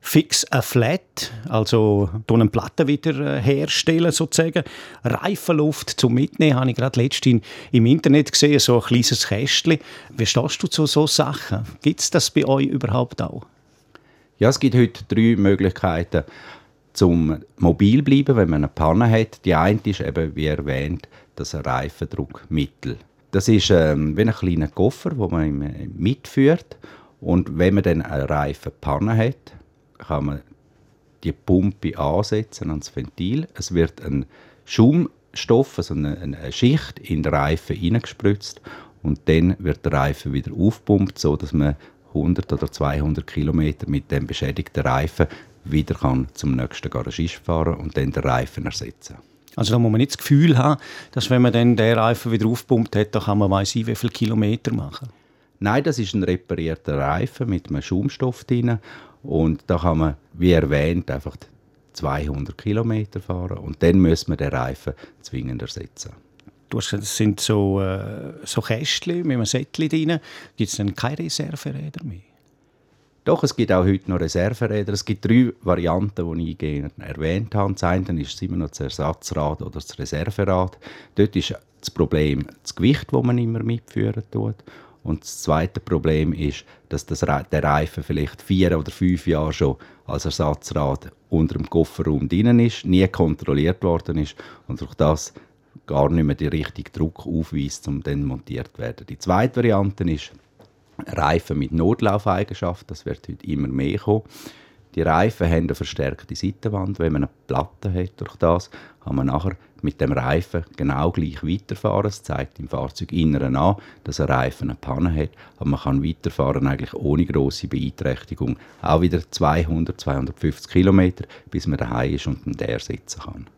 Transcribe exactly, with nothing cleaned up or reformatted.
Fix a Flat, also eine Platte wieder herstellen sozusagen. Reifenluft zum Mitnehmen habe ich gerade letztens im Internet gesehen, so ein kleines Kästchen. Wie stehst du zu so Sachen? Gibt es das bei euch überhaupt auch? Ja, es gibt heute drei Möglichkeiten, zum mobil bleiben, wenn man eine Panne hat. Die eine ist eben, wie erwähnt, das Reifendruckmittel. Das ist ähm, wie ein kleiner Koffer, den man mitführt. Und wenn man dann eine Reifenpanne hat, kann man die Pumpe ansetzen ans Ventil. Es wird ein Schaumstoff, also eine, eine Schicht in den Reifen hineingespritzt und dann wird der Reifen wieder aufgepumpt, sodass man hundert oder zweihundert Kilometer mit dem beschädigten Reifen wieder kann zum nächsten Garagist fahren und dann den Reifen ersetzen. Also da muss man nicht das Gefühl haben, dass wenn man dann den Reifen wieder aufgepumpt hat, dann kann man weiss ich, wie viele Kilometer machen. Nein, das ist ein reparierter Reifen mit einem Schaumstoff drin. Und da kann man, wie erwähnt, einfach zweihundert Kilometer fahren. Und dann muss man den Reifen zwingend ersetzen. Du hast gesagt, das sind so, äh, so Kästchen mit einem Säckchen drin. Gibt es dann keine Reserveräder mehr? Doch, es gibt auch heute noch Reserveräder. Es gibt drei Varianten, die ich gerne erwähnt habe. Das eine ist immer noch das Ersatzrad oder das Reserverad. Dort ist das Problem das Gewicht, das man immer mitführen tut. Und das zweite Problem ist, dass das Re- der Reifen vielleicht vier oder fünf Jahre schon als Ersatzrad unter dem Kofferraum drin ist, nie kontrolliert worden ist und durch das gar nicht mehr den richtigen Druck aufweist, um dann montiert zu werden. Die zweite Variante ist Reifen mit Notlaufeigenschaft. Das wird heute immer mehr kommen. Die Reifen haben eine verstärkte Seitenwand. Wenn man eine Platte hat durch das, kann man nachher mit dem Reifen genau gleich weiterfahren. Es zeigt im Fahrzeuginneren an, dass ein Reifen eine Panne hat. Aber man kann weiterfahren eigentlich ohne grosse Beeinträchtigung. Auch wieder zweihundert, zweihundertfünfzig Kilometer, bis man daheim ist und den ersetzen kann.